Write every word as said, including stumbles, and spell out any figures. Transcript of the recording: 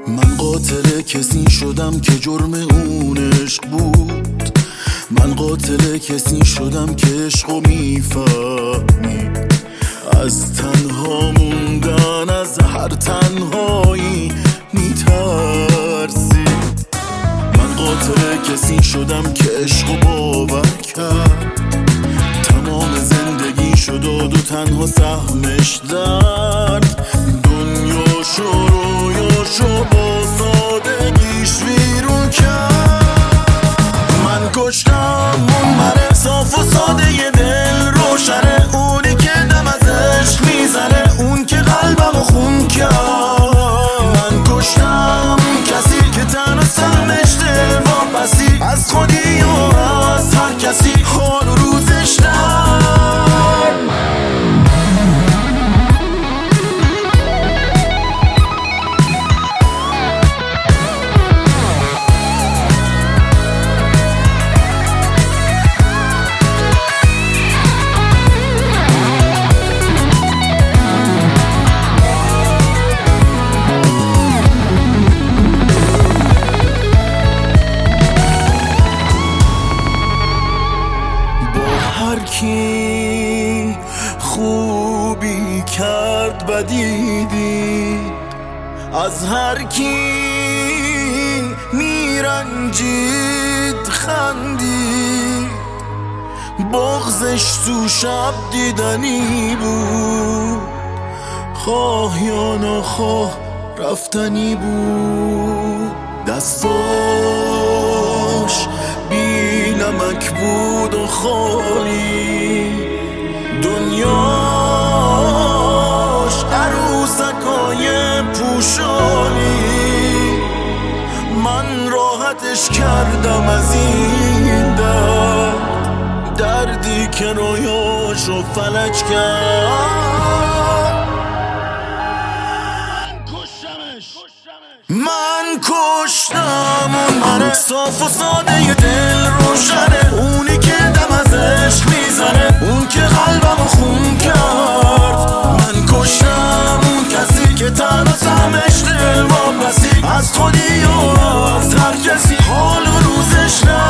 من قاتل کسی شدم که جرم اون عشق بود. من قاتل کسی شدم که عشقو میفهمید. از تنها موندن از هر تنهایی میترسید. من قاتل کسی شدم که عشقو باور کرد. تمام زندگی شد و دو تنها سهمش درد. دنیاشو رویاشو با سادگیش ویرون کرد. من کشتم اون من صاف و ساده ی دل روشنه، اونی که دم از عشق میزنه، اون که قلبمو خون کرد. من کشتم کسی که تن و سهمش دل واپسی از خودی و از هر کسی حال و روزش در. هر کی خوبی کرد بدی دید، از هر کی میرنجید خندید. بغضش تو شب دیدنی بود، خواه یا نخواه رفتنی بود. دستاش بی نمک بود و خالی، دنیاش عروسکای پوشالی. من راحتش کردم از این درد، دردی که رویاشو فلج کرد. من کشتم اون من صاف و ساده ی دل روشنه، اونی که دم از عشق میزنه، اون که قلبمو خون کرد. من کشتم اون کسی که تن و سهمش دل واپسی از خودی و از هر کسی حال و روزش نه.